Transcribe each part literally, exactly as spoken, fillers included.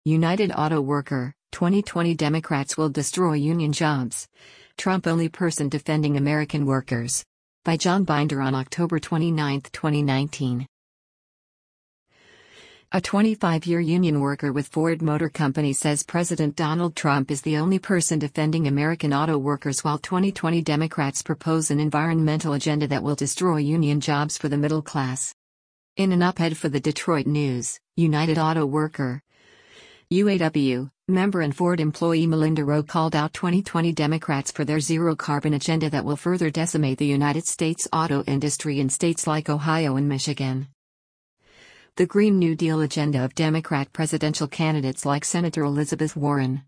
United Auto Worker, twenty twenty Democrats will destroy union jobs. Trump only person defending American workers. By John Binder on October twenty-ninth, twenty nineteen. A twenty-five-year union worker with Ford Motor Company says President Donald Trump is the only person defending American auto workers while twenty twenty Democrats propose an environmental agenda that will destroy union jobs for the middle class. In an op-ed for the Detroit News, United Auto Worker U A W member and Ford employee Melinda Rowe called out twenty twenty Democrats for their zero-carbon agenda that will further decimate the United States auto industry in states like Ohio and Michigan. The Green New Deal agenda of Democrat presidential candidates like Senator Elizabeth Warren,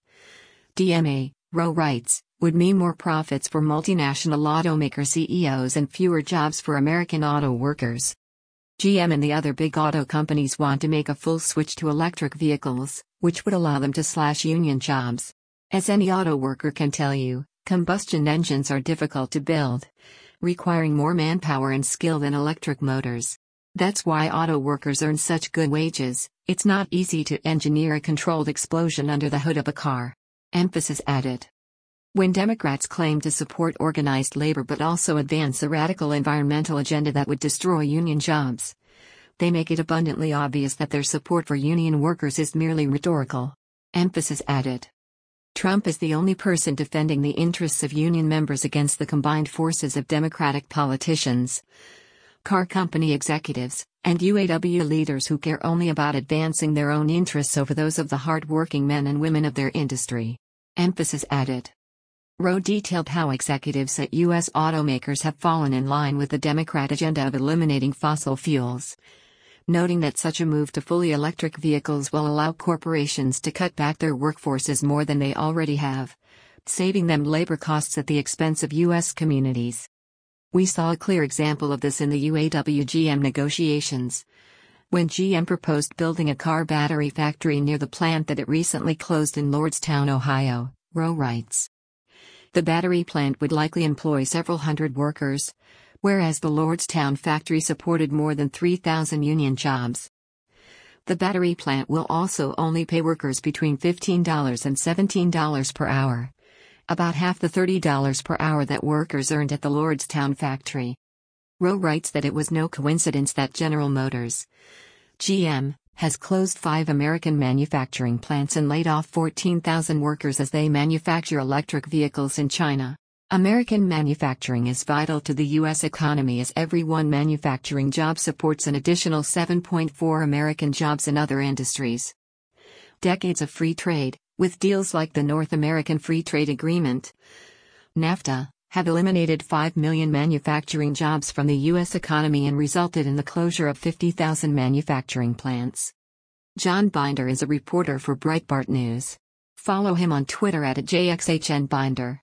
D M A, Rowe writes, would mean more profits for multinational automaker C E Os and fewer jobs for American auto workers. G M and the other big auto companies want to make a full switch to electric vehicles, which would allow them to slash union jobs. As any auto worker can tell you, combustion engines are difficult to build, requiring more manpower and skill than electric motors. That's why auto workers earn such good wages. It's not easy to engineer a controlled explosion under the hood of a car. Emphasis added. When Democrats claim to support organized labor but also advance a radical environmental agenda that would destroy union jobs, they make it abundantly obvious that their support for union workers is merely rhetorical. Emphasis added. Trump is the only person defending the interests of union members against the combined forces of Democratic politicians, car company executives, and U A W leaders who care only about advancing their own interests over those of the hard-working men and women of their industry. Emphasis added. Rowe detailed how executives at U S automakers have fallen in line with the Democrat agenda of eliminating fossil fuels, noting that such a move to fully electric vehicles will allow corporations to cut back their workforces more than they already have, saving them labor costs at the expense of U S communities. We saw a clear example of this in the U A W G M negotiations, when G M proposed building a car battery factory near the plant that it recently closed in Lordstown, Ohio, Rowe writes. The battery plant would likely employ several hundred workers, whereas the Lordstown factory supported more than three thousand union jobs. The battery plant will also only pay workers between fifteen dollars and seventeen dollars per hour, about half the thirty dollars per hour that workers earned at the Lordstown factory. Rowe writes that it was no coincidence that General Motors, G M, has closed five American manufacturing plants and laid off fourteen thousand workers as they manufacture electric vehicles in China. American manufacturing is vital to the U S economy as every one manufacturing job supports an additional seven point four American jobs in other industries. Decades of free trade, with deals like the North American Free Trade Agreement, NAFTA, have eliminated five million manufacturing jobs from the U S economy and resulted in the closure of fifty thousand manufacturing plants. John Binder is a reporter for Breitbart News. Follow him on Twitter at J X H N Binder.